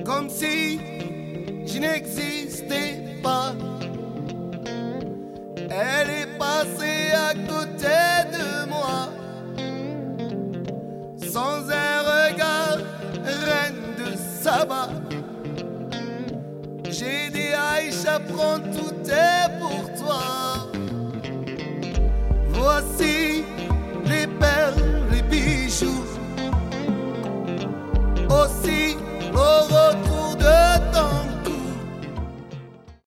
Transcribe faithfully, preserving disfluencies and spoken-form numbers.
comme si je n'existais pas. Elle est passée à côté de moi, sans un regard, reine de Saba. J'ai dit Aïcha, prends tout est pour toi. Voici